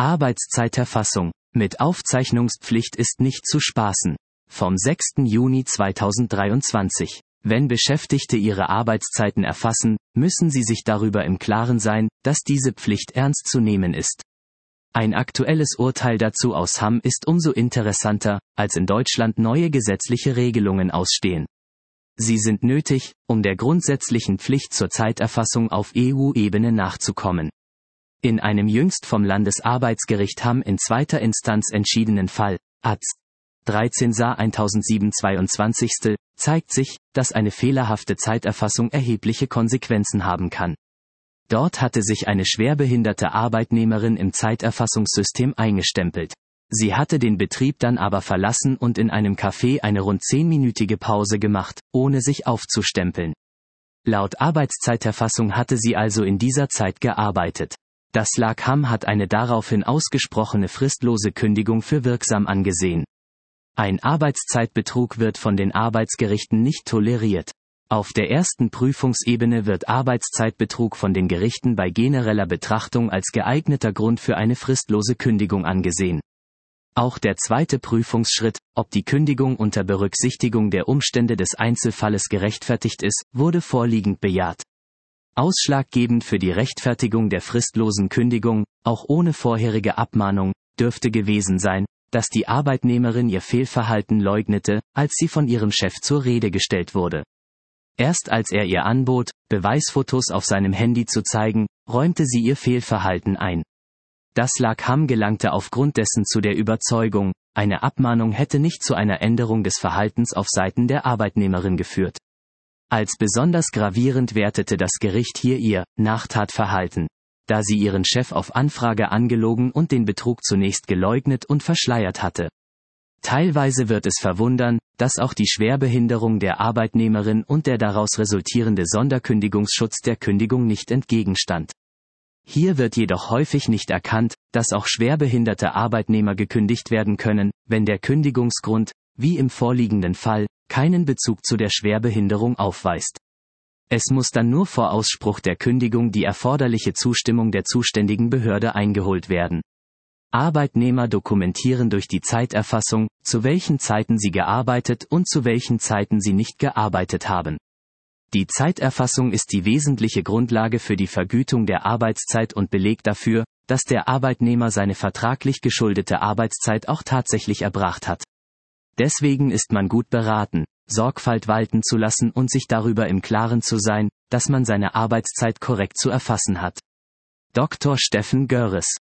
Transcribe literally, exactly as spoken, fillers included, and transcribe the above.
Arbeitszeiterfassung mit Aufzeichnungspflicht ist nicht zu spaßen. Vom sechsten Juni zweitausenddreiundzwanzig. Wenn Beschäftigte ihre Arbeitszeiten erfassen, müssen sie sich darüber im Klaren sein, dass diese Pflicht ernst zu nehmen ist. Ein aktuelles Urteil dazu aus Hamm ist umso interessanter, als in Deutschland neue gesetzliche Regelungen ausstehen. Sie sind nötig, um der grundsätzlichen Pflicht zur Zeiterfassung auf E U-Ebene nachzukommen. In einem jüngst vom Landesarbeitsgericht Hamm in zweiter Instanz entschiedenen Fall, A Z dreizehn S A tausendsiebenhundertzweiundzwanzig, zeigt sich, dass eine fehlerhafte Zeiterfassung erhebliche Konsequenzen haben kann. Dort hatte sich eine schwerbehinderte Arbeitnehmerin im Zeiterfassungssystem eingestempelt. Sie hatte den Betrieb dann aber verlassen und in einem Café eine rund zehnminütige Pause gemacht, ohne sich aufzustempeln. Laut Arbeitszeiterfassung hatte sie also in dieser Zeit gearbeitet. Das L A G Hamm hat eine daraufhin ausgesprochene fristlose Kündigung für wirksam angesehen. Ein Arbeitszeitbetrug wird von den Arbeitsgerichten nicht toleriert. Auf der ersten Prüfungsebene wird Arbeitszeitbetrug von den Gerichten bei genereller Betrachtung als geeigneter Grund für eine fristlose Kündigung angesehen. Auch der zweite Prüfungsschritt, ob die Kündigung unter Berücksichtigung der Umstände des Einzelfalles gerechtfertigt ist, wurde vorliegend bejaht. Ausschlaggebend für die Rechtfertigung der fristlosen Kündigung, auch ohne vorherige Abmahnung, dürfte gewesen sein, dass die Arbeitnehmerin ihr Fehlverhalten leugnete, als sie von ihrem Chef zur Rede gestellt wurde. Erst als er ihr anbot, Beweisfotos auf seinem Handy zu zeigen, räumte sie ihr Fehlverhalten ein. Das L A G Hamm gelangte aufgrund dessen zu der Überzeugung, eine Abmahnung hätte nicht zu einer Änderung des Verhaltens auf Seiten der Arbeitnehmerin geführt. Als besonders gravierend wertete das Gericht hier ihr Nachtatverhalten, da sie ihren Chef auf Anfrage angelogen und den Betrug zunächst geleugnet und verschleiert hatte. Teilweise wird es verwundern, dass auch die Schwerbehinderung der Arbeitnehmerin und der daraus resultierende Sonderkündigungsschutz der Kündigung nicht entgegenstand. Hier wird jedoch häufig nicht erkannt, dass auch schwerbehinderte Arbeitnehmer gekündigt werden können, wenn der Kündigungsgrund, wie im vorliegenden Fall, keinen Bezug zu der Schwerbehinderung aufweist. Es muss dann nur vor Ausspruch der Kündigung die erforderliche Zustimmung der zuständigen Behörde eingeholt werden. Arbeitnehmer dokumentieren durch die Zeiterfassung, zu welchen Zeiten sie gearbeitet und zu welchen Zeiten sie nicht gearbeitet haben. Die Zeiterfassung ist die wesentliche Grundlage für die Vergütung der Arbeitszeit und Beleg dafür, dass der Arbeitnehmer seine vertraglich geschuldete Arbeitszeit auch tatsächlich erbracht hat. Deswegen ist man gut beraten, Sorgfalt walten zu lassen und sich darüber im Klaren zu sein, dass man seine Arbeitszeit korrekt zu erfassen hat. Doktor Steffen Görres